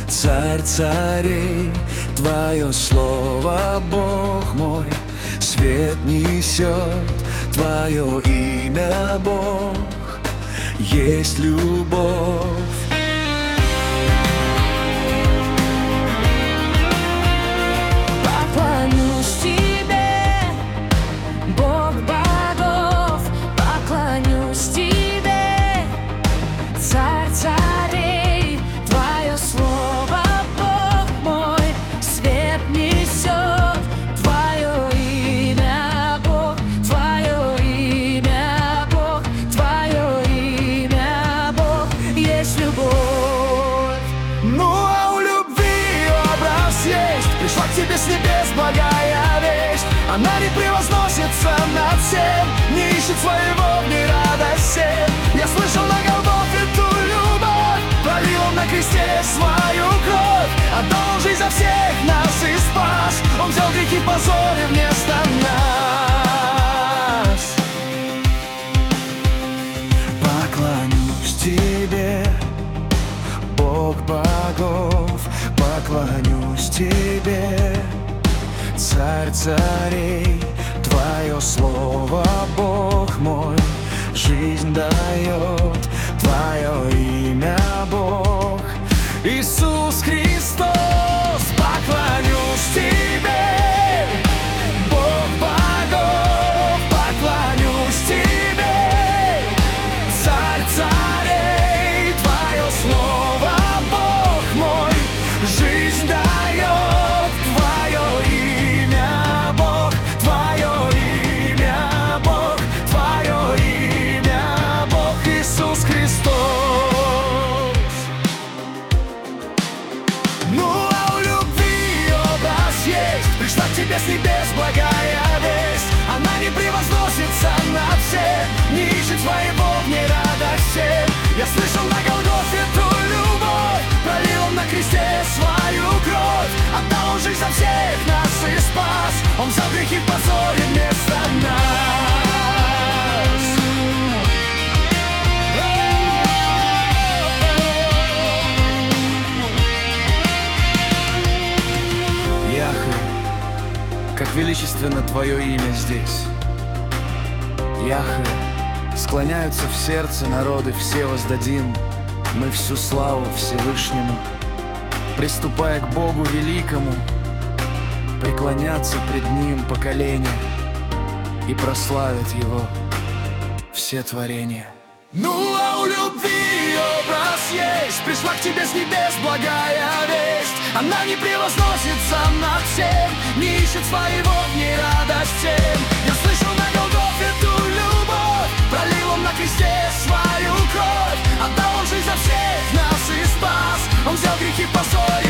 Царь царей, Твое слово, Бог мой, свет несет, Твое имя, Бог, есть любовь. Поклонюсь Тебе, Бог богов, поклонюсь Тебе, Царь царей, Твое слово, Бог мой, свет несет, Твое имя, Бог, Твое имя, Бог, Твое имя, Бог, есть любовь. Ну а у любви образ есть, пришла к тебе с небес благая весть. Она не превозносится над всем, не ищет своего в ней радости. Я слышал на Голгофе ту любовь, пролил он на кресте свою кровь, отдал жизнь за всех нас и спас. Он взял грехи позори вместо нас. Поклонюсь тебе, Бог богов, поклонюсь тебе, Царь царей, Твое слово, Бог мой, жизнь дает, Твое имя, Бог, Иисус Христос. Поклонюсь тебе, Бог богов, поклонюсь тебе, Царь царей, Твое слово, Бог мой, жизнь дает, Твое имя, Бог, Твое имя, Бог, Твое имя, Бог, Иисус Христос. Ну а у любви образ есть, пришла к тебе с небес благая весть. Она не превозносится над всем, не ищет своего в ней радости. Я слышал на Голгофе ту любовь, пролил он на кресте свою кровь, отдал он жизнь за всех нас и спас. Он взял грехи в позоре вместо нас. Яхве, как величественно Твое имя здесь. Яхве, склоняются в сердце народы, все воздадим мы всю славу Всевышнему. Приступая к Богу великому, преклонятся пред Ним поколения и прославят Его все творения. Ну а у любви образ есть, пришла к тебе с небес благая весть. Она не превозносится над всем, не ищет своего в ней радости. Я слышал на Голгофе ту любовь, пролил он на кресте свою кровь, отдал он жизнь за всех нас и спас. Он взял грехи в позоре